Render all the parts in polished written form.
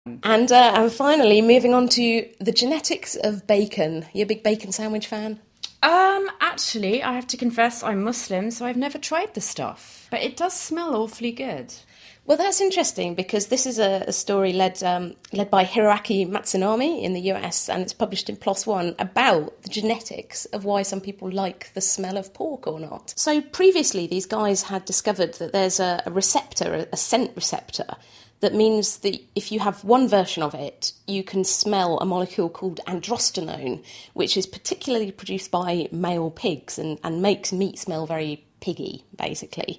And finally, moving on to the genetics of bacon. You a big bacon sandwich fan? Actually, I have to confess I'm Muslim, so I've never tried the stuff. But it does smell awfully good. Well, that's interesting because this is a story led by Hiroaki Matsunami in the US, and it's published in PLOS One about the genetics of why some people like the smell of pork or not. So previously, these guys had discovered that there's a receptor, a scent receptor, that means that if you have one version of it, you can smell a molecule called androstenone, which is particularly produced by male pigs and makes meat smell very piggy, basically.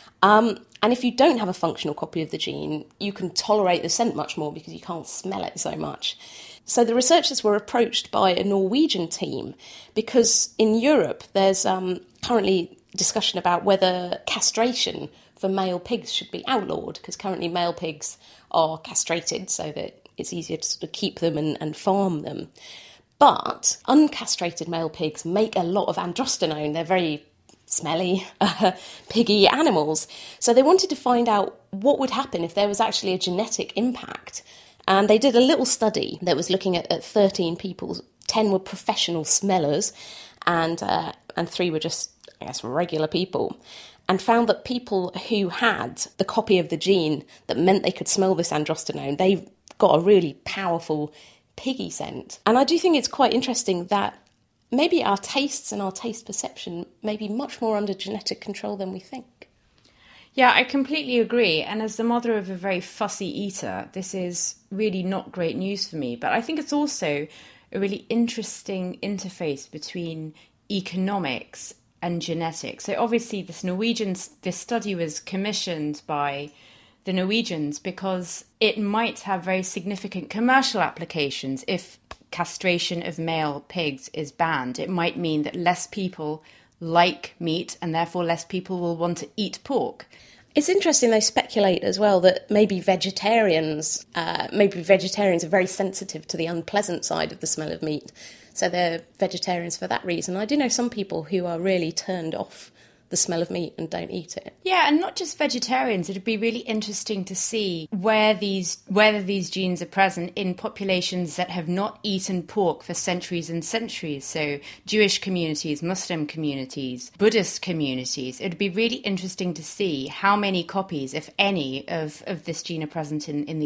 And if you don't have a functional copy of the gene, you can tolerate the scent much more because you can't smell it so much. So the researchers were approached by a Norwegian team because in Europe there's currently discussion about whether castration for male pigs should be outlawed, because currently male pigs are castrated so that it's easier to sort of keep them and farm them. But uncastrated male pigs make a lot of androstenone. They're very smelly, piggy animals. So they wanted to find out what would happen if there was actually a genetic impact. And they did a little study that was looking at 13 people. 10 were professional smellers and 3 were just, I guess, regular people. And found that people who had the copy of the gene that meant they could smell this androstenone, they got a really powerful piggy scent. And I do think it's quite interesting that maybe our tastes and our taste perception may be much more under genetic control than we think. Yeah, I completely agree. And as the mother of a very fussy eater, this is really not great news for me. But I think it's also a really interesting interface between economics and genetics. So obviously this study was commissioned by the Norwegians because it might have very significant commercial applications. If castration of male pigs is banned, it might mean that less people like meat and therefore less people will want to eat pork. It's interesting they speculate as well that maybe vegetarians are very sensitive to the unpleasant side of the smell of meat. So they're vegetarians for that reason. I do know some people who are really turned off the smell of meat and don't eat it. Yeah, and not just vegetarians. It'd be really interesting to see whether these genes are present in populations that have not eaten pork for centuries and centuries. So Jewish communities, Muslim communities, Buddhist communities. It'd be really interesting to see how many copies, if any, of this gene are present in these